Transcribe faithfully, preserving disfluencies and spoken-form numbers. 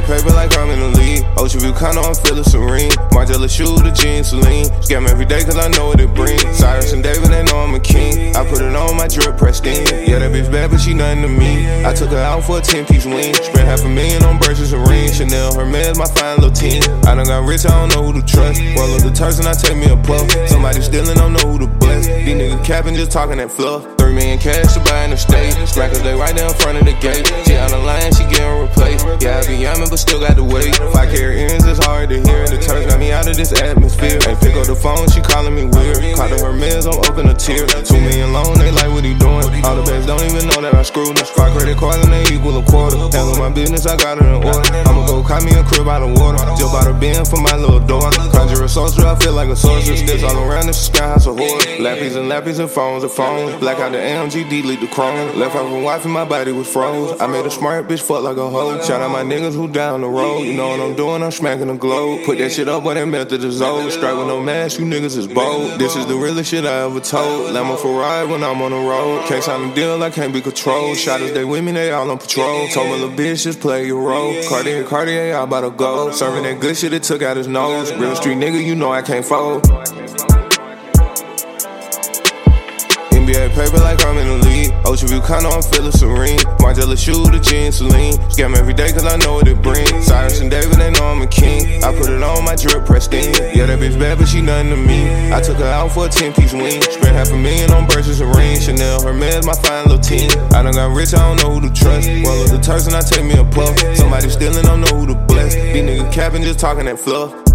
paper like I'm in the league. Ocean View condo, I'm feeling serene. Margiela shoe, the jeans, Celine. Scam every day cause I know what it brings. Cyrus and David, they know I'm a king. I put it on my drip, pristine. Yeah, that bitch bad, but she nothing to me. I took her out for a ten-piece wing. Spent half a million on Birches and rings. Chanel, Hermes, my fine little team. I done got rich, I don't know who to trust. Roll up the turks and I take me a puff. Somebody stealing, don't know who to bless. These niggas capping, just talking that fluff. Three million cash to buy in the state. Smackers, they right there in front of the gate. She on the line, she getting replaced. Yeah, I be yamming, but still got to wait. If I carry earrings, it's hard to hear. The turks got me out of this atmosphere. Ain't pick up the phone, she calling me weird. Caught her Hermes, I'm open a tear. Two million loan, they like what he doing. All the banks don't even know that I screwed them. Five credit cards and they equal a quarter. Handle my business, I got it in order. I'ma go cop me a crib out of water. Just bought a bin for my little daughter. Conjure a sorcerer, I feel like a sorceress. Sticks all around this sky house of horror. Lappies and lappies and phones and phones. Black out the A M G, delete the chrome. Left out from wife and my body was froze. I made a smart bitch fuck like a hoe. Shout out my niggas who down the road. You know what I'm doing, I'm smacking the globe. Put that shit up when that method is old. Strike with no mask, you niggas is bold. This is the realest shit I ever told. Lambo Ferrari when I'm on the road. Can't sign a deal, I can't be controlled. Shotters, they with me, they all on patrol. Told my little bitch, just play your role. Cartier, Cartier, I about to go. Serving that good shit, it took out his nose. Real street nigga, you know I can't fold. N B A paper like I'm in the league. Ocean View condo, I'm feeling serene. Margiela shoe, the jeans, Celine. Scam every day cause I know what it brings. Cyrus and David, they know I'm a king. I put it on my drip, pristine. Yeah, that bitch bad, but she nothing to me. I took her out for a ten-piece wing. Spent half a million on Birches and rings. Chanel, Hermes, my fine little team. I done got rich, I don't know who to trust. Roll up the turks and I take me a puff. Somebody stealing, don't know who to bless. These niggas capping, just talking that fluff.